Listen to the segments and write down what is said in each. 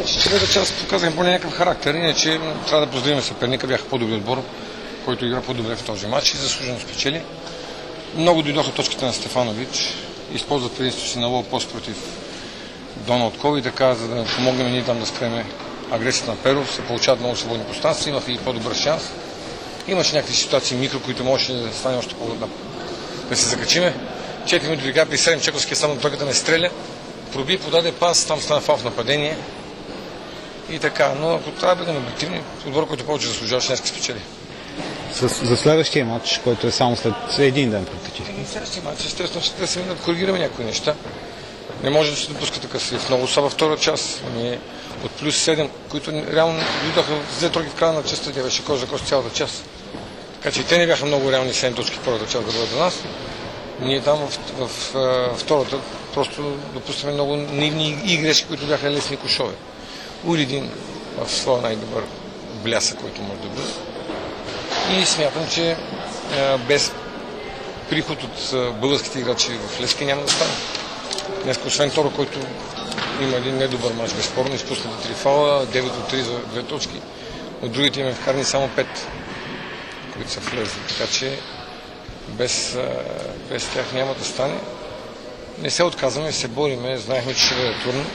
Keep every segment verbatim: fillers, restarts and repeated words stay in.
Иначе третата част показахме поне някакъв характер, иначе трябва да поздравим съперника, бяха по-добри отбор, който игра по-добре в този матч и заслужено спечели. Много дойдоха точките на Стефанович, използват предимството си на лоу пост против Доналд Кол и така, за да помогнем ние там да спреме агресията на Перов, се получават много свободни пространства, имаха и по-добър шанс. Имаше някакви ситуации микро, които можеше да стане още по-добре, да се закачиме. четири минути игра при седем Чековския само тройката не стреля, проби, подаде пас, там стана фал в нападение и така. Но ако трябва да бъдем обективни, отбор, който повече заслужаваше, днес спечели. За, за следващия матч, който е само след един ден практически. Следващия матч, естествено, ще търсим да коригираме някои неща. Не може да се допуска такъв срив. Много са във втора част. Ние от плюс седем, които реално дойдоха с две тройки в края на частта, тя беше коз за коз цялата част. Така че и те не бяха много реални седем точки в първата част да бъдат за нас. Ние там в, в, в, в втората просто допускаме много наивни и грешки, които бяха лесни кошове. Уилидин в своя най-добър блясък, който може да бъде. И смятам, че а, без приход от а, българските играчи в Левски няма да стане. Днес, освен Торо, който има един недобър мач, безспорно, изпуснати три фала, девет от три за две точки. От другите имаме вкарани само пет, които са влезли. Така че без, а, без тях няма да стане. Не се отказваме, се бориме, знаехме, че ще бъде трудно.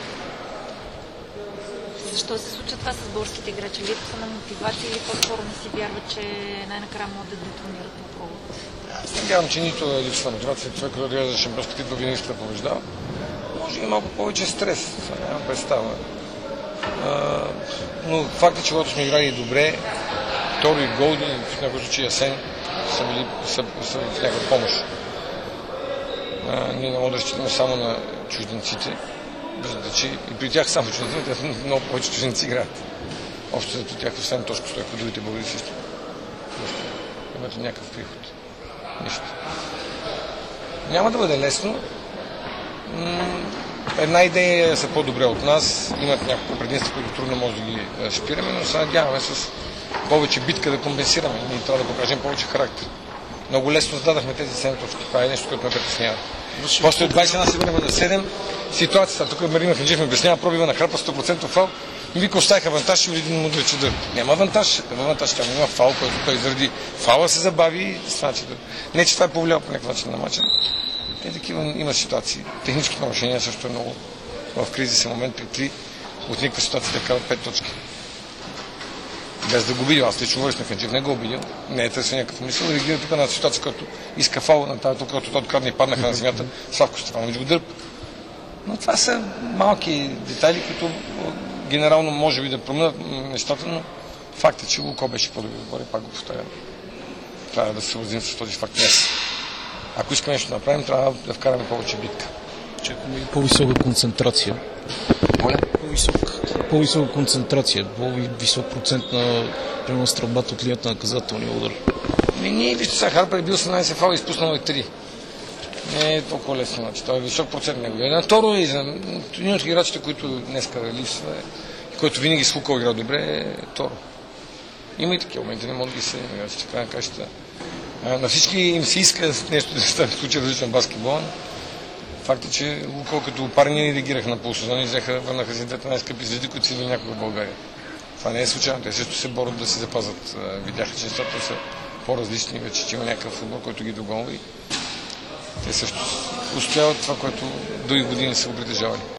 Защо се случва това с българските играчи? Липса на мотивация или по-скоро не си вярват, че най-накрая могат да детонират на провод? Аз не вярвам, че нито е липса на мотивация. Човек, който гледа за шампионска титла, винаги ще побеждава. Може и малко повече стрес, нямам представа. А, но факт е, че когато сме играли добре, Торо и Голди, в някакъв случай Асен, са, били, са, са в някаква помощ. А, ние не можем да разчитаме само на чужденците. Че и при тях само чужденците, много повече чужденци играят. Общо зато тях в седем точка стоят, другите българи също. Имате някакъв приход. Нищо. Няма да бъде лесно. Една идея са по-добре от нас, имат някакво предимство, които трудно може да ги спираме, но се надяваме с повече битка да компенсираме. Ние трябва да покажем повече характер. Много лесно зададахме тези седем точки. Това е нещо, което ме притеснява. После от двадесет и една се върнем на седем. Ситуацията, тук Марина Ханджиев ме обяснява, пробива на храпа сто процента фал. И вика, оставих авантаж и един мудрец удар. Няма авантаж, няма авантаж, тя има фал, който той заради фала се забави и значи, не, че това е повлияло по някакъв начин на матча. Те такива има ситуации. Технически нарушения също е много в кризисен момент при три от никаква ситуация да карат пет точки. Без да го обидил. Аз лично вършна Ханджиев не го обидил. Не е търсил някакъв мисъл. Реагира тук на ситуация, която иска фал на тази, тук, като открадне и паднаха на земята. Славко Стефанович го дърпа. Но това са малки детайли, които генерално може би да променят нещата, но факт е, че Луко беше по-добри отбор, пак го повторям. Трябва да се съобразим с този факт днес. Ако искаме нещо да направим, трябва да вкараме повече битка. Чакаме и по-висока концентрация. Моля? По-висок, по-висока концентрация, по-висок процент на прямо стрелбата от линията на наказателния удар. Ние вижте сега, Харпер е бил осемнадесет фала и изпуснал и три. Не е толкова лесно, значи. Той е висок процент него. На второ и за един от играчите, които днеска липсва и който винаги с Луко игра добре, е Торо. Има и такива моменти, не могат да ги се играчите. Край на кащата. На всички им се иска нещо да стане в случай различен баскетбол. Факт е, че Луко като парни не реагираха на полусезони и взеха, върнаха си двете най-скъпи звезди, които си идвали някога в България. Това не е случайно. Те също се борят да се запазят. Видяха, че нещата са по-различни, вече че има някакъв футбол, който ги догонва и те също устояват това, което дълги години са го притежавали.